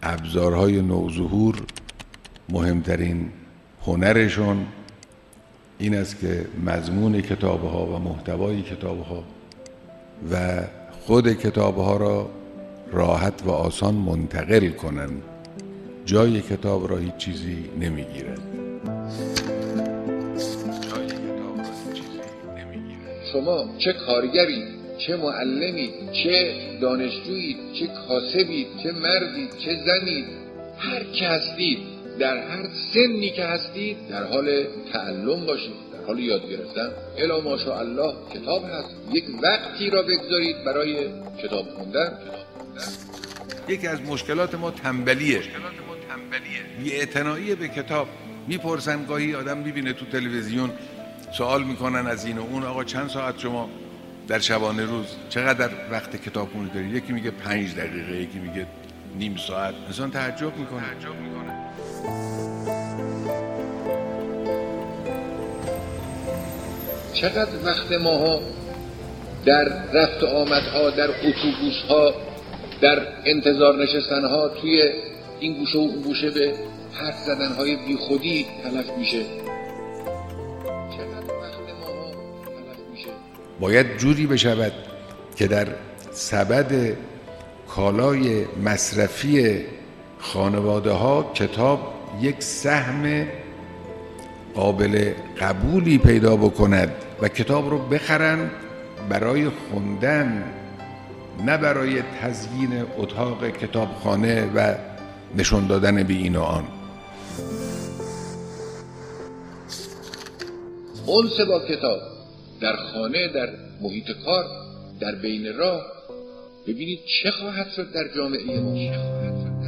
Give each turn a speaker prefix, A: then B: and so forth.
A: ابزارهای نوظهور مهمترین هنرشون این است که مضمون کتاب‌ها و محتوای کتاب‌ها و خود کتاب‌ها را راحت و آسان منتقل کنند. جای کتاب را هیچ چیزی نمیگیرد.
B: شما چه کارگرید، چه معلمید، چه دانشجویید، چه کاسبید، چه مردید، چه زنید، هر که هستید، در هر سنی که هستید در حال تعلم باشید، در حال یاد گرفتن. الا ماشاءالله کتاب هست. یک وقتی را بگذارید برای کتاب خوندن.
A: یکی از مشکلات ما تنبلیه، بی‌اعتنایی به کتاب. میپرسن گاهی آدم میبینه تو تلویزیون سوال میکنن از این و اون، آقا چند ساعت شما در شبانه روز چقدر وقت کتابخونی دارید؟ یکی میگه 5 دقیقه، یکی میگه نیم ساعت. انسان تعجب میکنه.
B: چقدر وقت ماها در رفت و آمدها، در اتوبوس‌ها، در انتظار نشستن‌ها، توی این گوشه و اون گوشه به حرف زدن‌های بی خودی تلف میشه. چقدر وقت ماها تلف میشه.
A: باید جوری بشود که در سبد کالای مصرفی خانواده‌ها کتاب یک سهم قابل قبولی پیدا بکند و کتاب رو بخرن برای خوندن، نه برای تزیین اتاق کتابخانه و نشون دادن به این و آن.
B: انس با کتاب در خانه، در محیط کار، در بین راه، ببینید چه خواهد شد در جامعه ما.